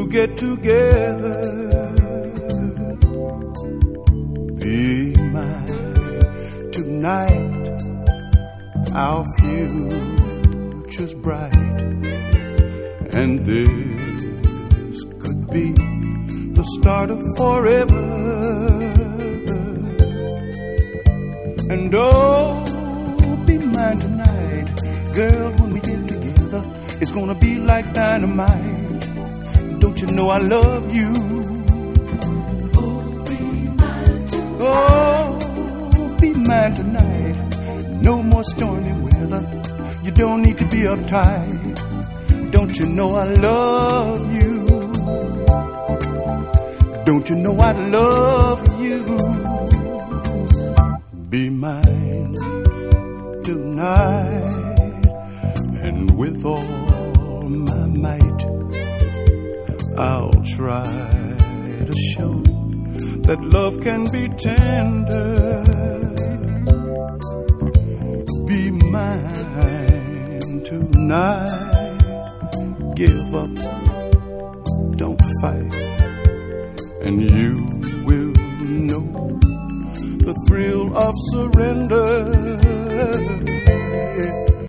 get together. Be mine tonight. Our future's bright, and this could be the start of forever. And oh, be mine tonight, girl. When we get together, it's gonna be like dynamite. Don't you know I love you? Oh, be mine tonight. Oh, be mine tonight. No more stormy weather. You don't need to be uptight. Don't you know I love you? Don't you know I love you? Be mine tonight, and with all my might, I'll try to show that love can be tender. Be mine tonight. Give up, don't fight, and you will know the thrill of surrender.